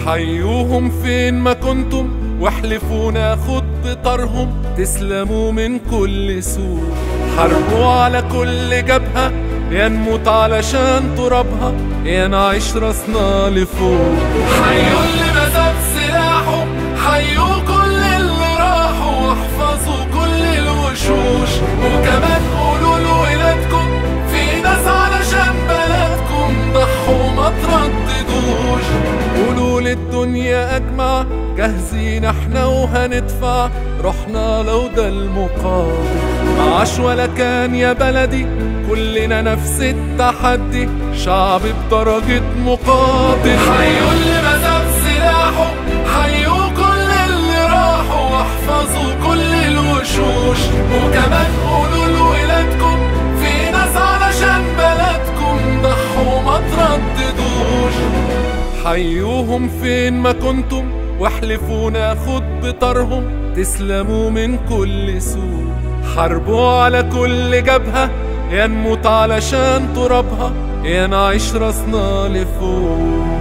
حيوهم فين ما كنتم واحلفوا ناخد بطارهم، تسلموا من كل سوء. حاربوا على كل جبهة، يا نموت علشان ترابها، يا نعيش راسنا لفوق. حيوا اللي مسك سلاحه، حيوا كل اللي راحوا، واحفظوا كل الوشوش. وكمان قولوا لولادكم في ناس علشان بلدكم ضحوا ما ترددوش. قولوا للدنيا أجمع جاهزين احنا وهندفع روحنا لو ده المقابل. معاش ولا كان يا بلدي، كلنا نفس التحدي، شعب بدرجة مقاتل. حيوا اللي مسك سلاحه، حيوا كل اللي راحوا، واحفظوا كل الوشوش. وكمان قولوا لولادكم في ناس علشان بلدكم ضحوا ما ترددوش. حيوهم فين ما كنتم واحلفوا ناخد بطارهم، تسلموا من كل سوء. حاربوا على كل جبهة، يا نموت علشان ترابها، يا نعيش راسنا لفوق.